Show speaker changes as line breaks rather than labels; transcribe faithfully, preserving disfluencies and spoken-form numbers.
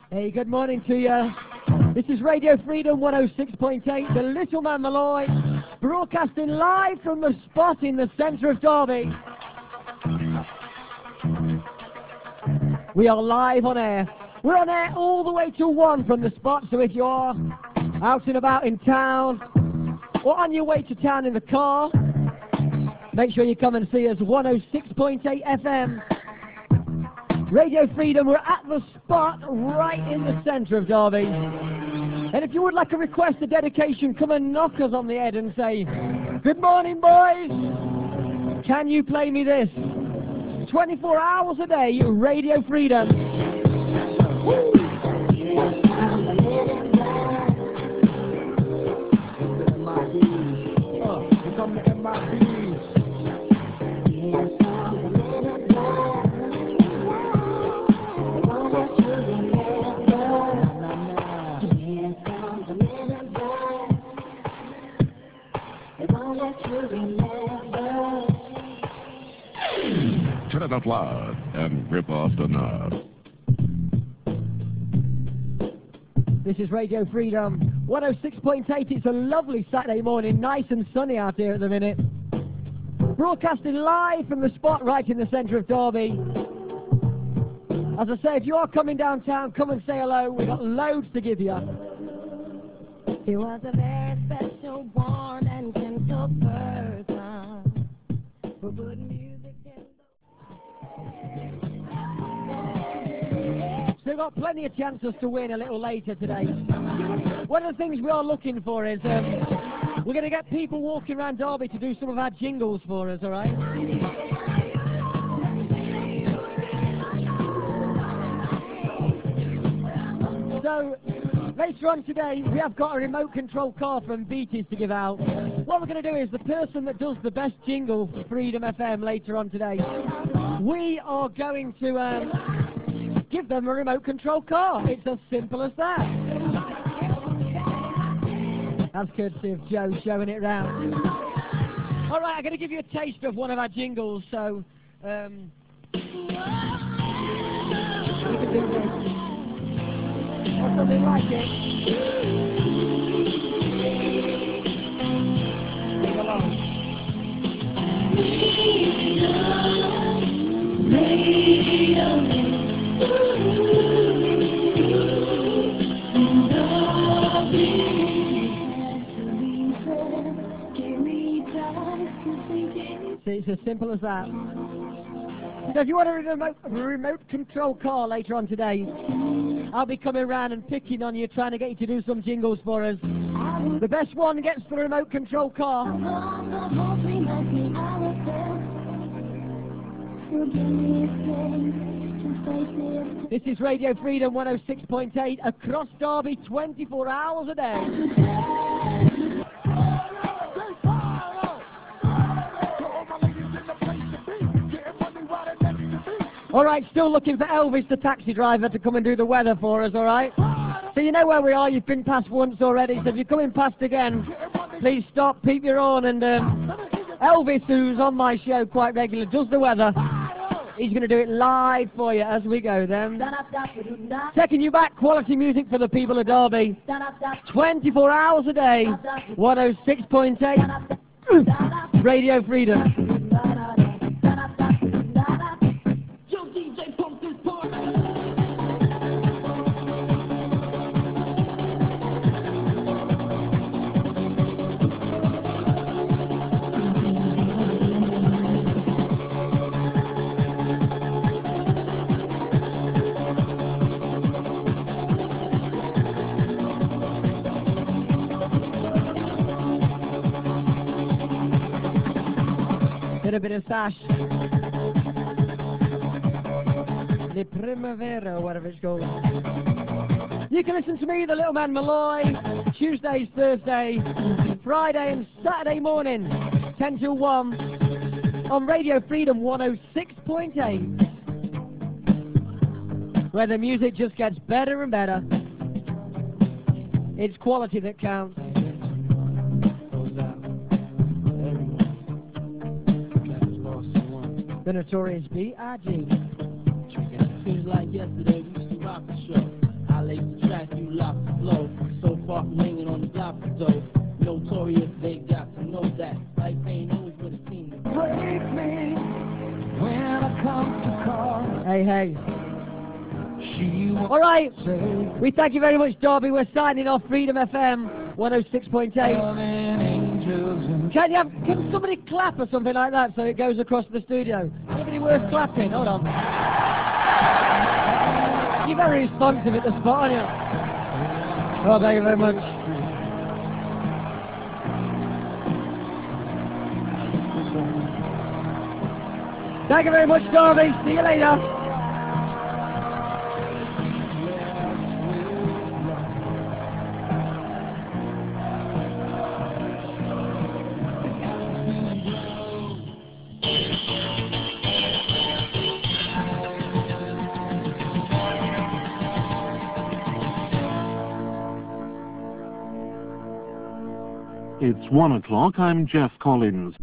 Hey, good morning to you. This is Radio Freedom one oh six point eight, the Little Man Malloy, broadcasting live from the spot in the centre of Derby. We are live on air. We're on air all the way to one from the spot, so if you are out and about in town or on your way to town in the car, make sure you come and see us, one oh six point eight F M. Radio Freedom, we're at the spot right in the centre of Derby. And if you would like a request, a dedication, come and knock us on the head and say, good morning, boys. Can you play me this? twenty-four hours a day, Radio Freedom. Woo!
Turn it up loud and rip off the knob.
This is Radio Freedom, one oh six point eight. It's a lovely Saturday morning, nice and sunny out here at the minute. Broadcasting live from the spot right in the centre of Derby. As I say, if you are coming downtown, come and say hello. We've got loads to give you.
He was a very special, born and gentle person who put music in the...
Still got plenty of chances to win a little later today. One of the things we are looking for is um, we're going to get people walking around Derby to do some of our jingles for us, all right? So, later on today, we have got a remote control car from Beatties to give out. What we're going to do is the person that does the best jingle for Freedom F M later on today, we are going to um, give them a remote control car. It's as simple as that. That's courtesy of Joe showing it round. All right, I'm going to give you a taste of one of our jingles, so... Um, you can do this. Or something like it. Sing along. See, it's as simple as that. So if you want a remote, a remote control car later on today, I'll be coming around and picking on you, trying to get you to do some jingles for us. The best one gets the remote control car. This is Radio Freedom one oh six point eight, across Derby, twenty-four hours a day. All right, still looking for Elvis, the taxi driver, to come and do the weather for us, all right? So you know where we are. You've been past once already, so if you're coming past again, please stop, peep your horn, and um, Elvis, who's on my show quite regularly, does the weather. He's going to do it live for you as we go then. Taking you back, quality music for the people of Derby. twenty-four hours a day, one oh six point eight, Radio Freedom. A bit of sash. The Primavera, or whatever it's called. You can listen to me, the Little Man Malloy, Tuesdays, Thursday, Friday and Saturday morning, ten till one, on Radio Freedom one oh six point eight, where the music just gets better and better. It's quality that counts. The Notorious B I G
Seems like yesterday we used to rock the show. I
hey, hey.
She won't
All right,
say
we thank you very much, Derby. We're signing off Freedom F M one oh six point eight.
loving angels and
Can you have, can somebody clap or something like that so it goes across the studio? Anybody worth clapping? Hold on. You're very responsive at the spot, aren't you? Oh, thank you very much. Thank you very much, Derby. See you later.
It's one o'clock. I'm Jeff Collins.